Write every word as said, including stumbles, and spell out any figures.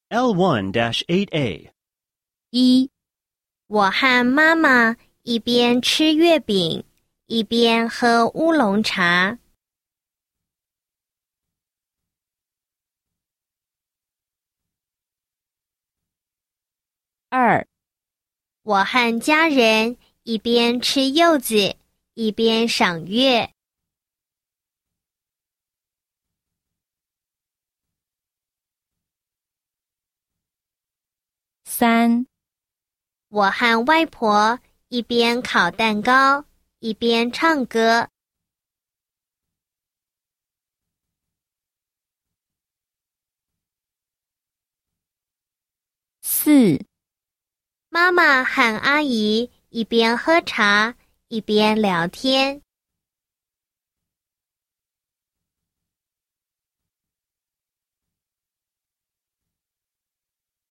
L one dash eight A. 一，我和妈妈一边吃月饼，一边喝乌龙茶。二，我和家人一边吃柚子，一边赏月。三，我和外婆一边烤蛋糕，一边唱歌。四，妈妈和阿姨一边喝茶，一边聊天。